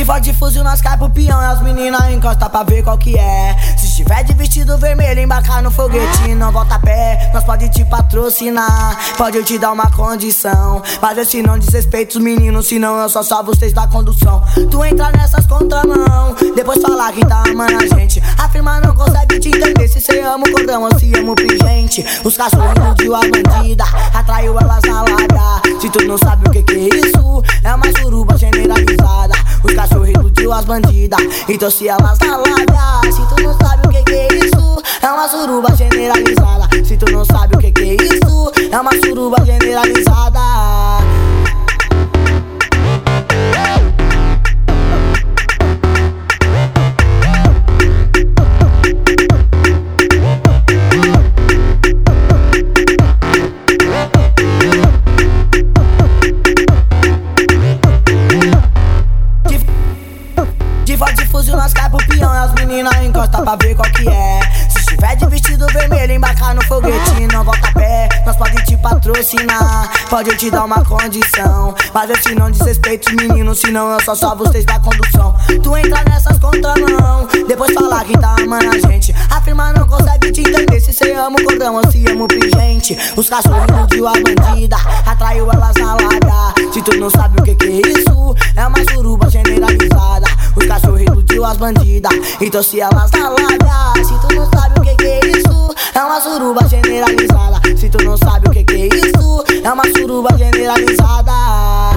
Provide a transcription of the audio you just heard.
De forte fuzil nós cai pro peão e as meninas encosta pra ver qual que é. Se estiver de vestido vermelho, embarcar no foguete, não volta a pé. Nós pode te patrocinar, pode eu te dar uma condição, mas esse não desrespeita os meninos, senão eu só salvo vocês da condução. Tu entra nessas contramão, depois falar que tá amando a gente, afirma não consegue te entender. Se cê ama o cordão ou se ama o pingente. Os cachorros iludiu a bandida, atraiu elas na lábia. Se tu não sabe o que que é isso, é uma suruba generalizada. Os cachorros iludiu as bandidas e trouxe elas na lábia. Se tu não sabe o que que é isso, é uma suruba generalizada. Se tu não sabe o que que é isso, é uma suruba generalizada. De fuzil nós cai pro peão e as meninas encosta pra ver qual que é. Se estiver de vestido vermelho, embarcar no foguete, não volta a pé. Nós pode te patrocinar, pode eu te dar uma condição, mas esse não desrespeita os meninos, senão eu só salvo vocês da condução. Tu entra nessas contramão, depois falar que tá amando a gente, afirma não consegue te entender. Se cê ama o cordão ou se ama o pingente. Os cachorros iludiu a bandida, atraiu elas na lábia. Se tu não sabe o que que é isso, é uma suruba generalizada. Os cachorros iludiu as bandidas e trouxe elas na lábia. Se tu não sabe o que que é isso, é uma suruba generalizada. Se tu não sabe o que que é isso, é uma suruba generalizada.